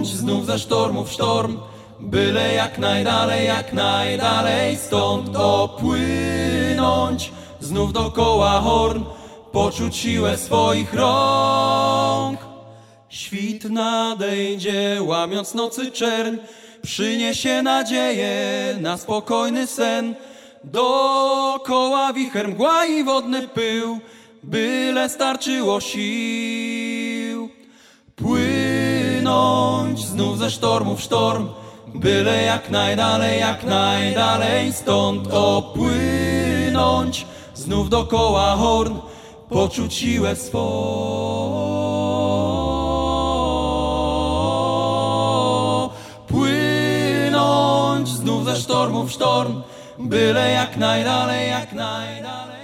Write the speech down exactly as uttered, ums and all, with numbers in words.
Płynąć znów ze sztormu w sztorm, byle jak najdalej, jak najdalej stąd. Opłynąć znów dokoła horn, poczuć siłę swoich rąk. Świt nadejdzie, łamiąc nocy czerń, przyniesie nadzieję na spokojny sen. Dokoła wicher, mgła i wodny pył, byle starczyło sił. Płynąć znów ze sztormu w sztorm, byle jak najdalej, jak najdalej stąd. Opłynąć znów dokoła horn, poczuć siłę swą. Płynąć znów ze sztormu w sztorm, byle jak najdalej, jak najdalej.